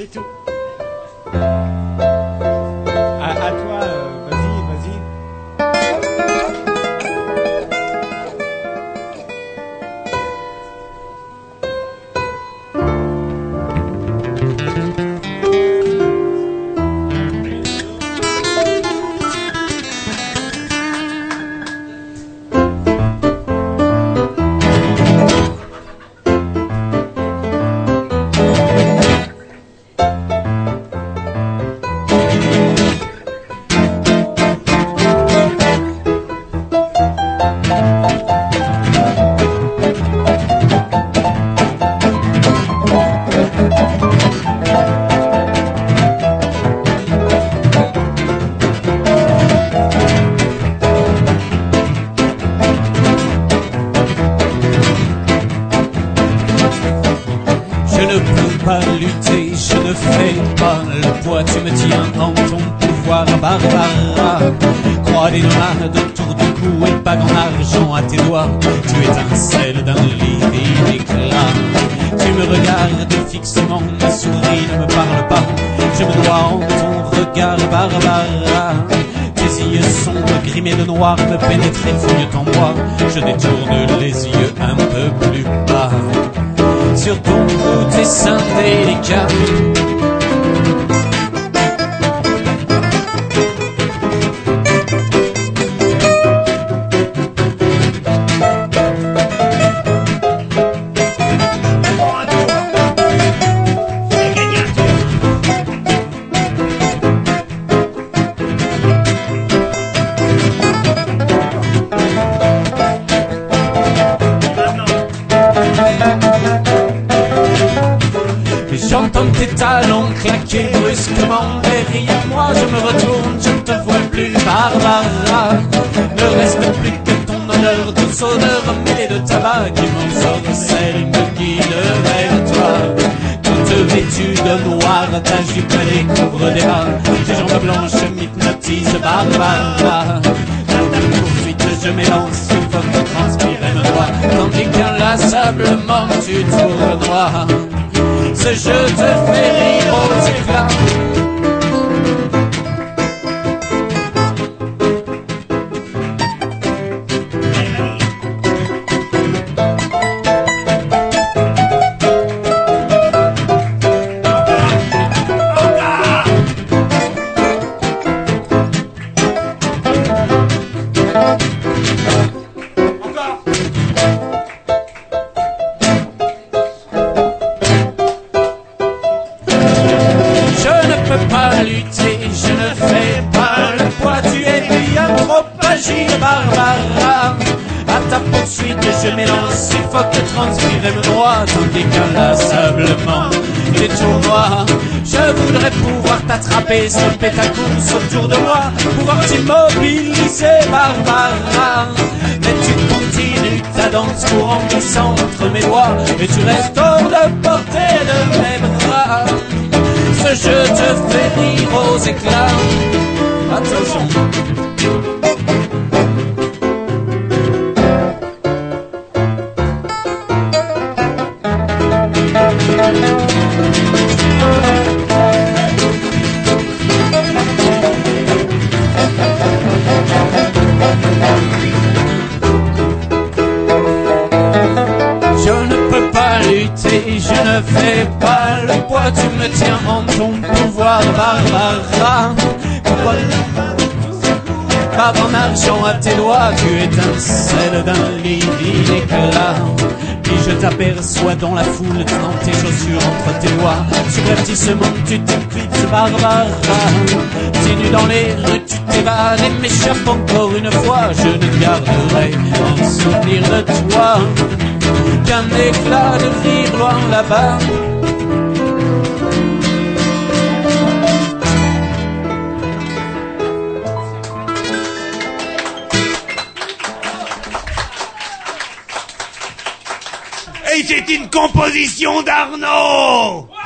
c'est tout. À toi, vas-y. Tu me tiens en ton pouvoir barbare. Croix des nomades autour du cou et bague en argent à tes doigts. Tu étincelles d'un livide éclat. Tu me regardes fixement, ma souris ne me parle pas. Je me dois en ton regard barbare. Tes yeux sombres grimés de noir me pénètrent et fouillent en moi. Je détourne les yeux un peu plus bas. Sur ton cou tes seins délicats. J'entends tes talons claquer brusquement derrière moi. Je me retourne, je ne te vois plus, Barbara. Ne reste plus que ton odeur, douce odeur mêlée de tabac qui m'ensorcelle, me guide vers toi. Toute vêtue de noir, ta jupe découvre des bas. Tes jambes blanches m'hypnotisent, Barbara. Dans ta poursuite, je m'élance, suffoque, transpire et me noie. Tandis qu'inlassablement tu tournoies. Ce jeu te fait rire aux éclats. Barbara, à ta poursuite je m'élance, suffoque, transpire et me noie, tandis qu'inlassablement les tournois. Je voudrais pouvoir t'attraper, stopper ta course autour de moi, pouvoir t'immobiliser, Barbara. Mais tu continues ta danse courant glissant entre mes doigts, et tu restes hors de portée de mes bras. Ce jeu te fait rire aux éclats. Attention. Je ne peux pas lutter, je ne fais pas le poids. Tu me tiens en ton pouvoir, Barbara. Par en argent à tes doigts, tu étincelles d'un livide éclat. Puis je t'aperçois dans la foule, tenant tes chaussures entre tes doigts. Subrepticement tu t'éclipses, Barbara. T'es nu dans les rues, tu t'évades et m'échappe encore une fois. Je ne garderai en souvenir de toi qu'un éclat de rire loin là-bas. Et c'est une composition d'Arnaud.